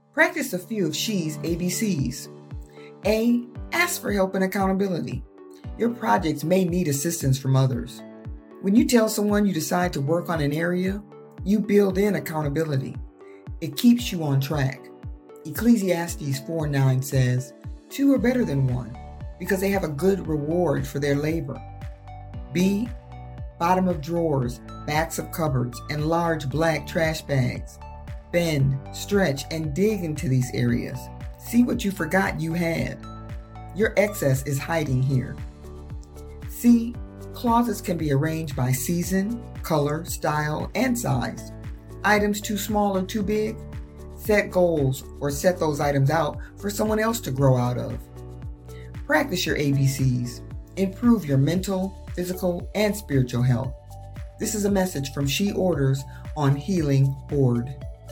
Practice a few of She's ABCs. A. Ask for help and accountability. Your projects may need assistance from others. When you tell someone you decide to work on an area, you build in accountability. It keeps you on track. Ecclesiastes 4:9 says, "Two are better than one, because they have a good reward for their labor." B. Bottom of drawers, backs of cupboards, and large black trash bags. Bend, stretch, and dig into these areas. See what you forgot you had. Your excess is hiding here. C. Closets can be arranged by season, color, style, and size. Items too small or too big? Set goals or set those items out for someone else to grow out of. Practice your ABCs. Improve your mental, physical, and spiritual health. This is a message from She Orders on Healing Board.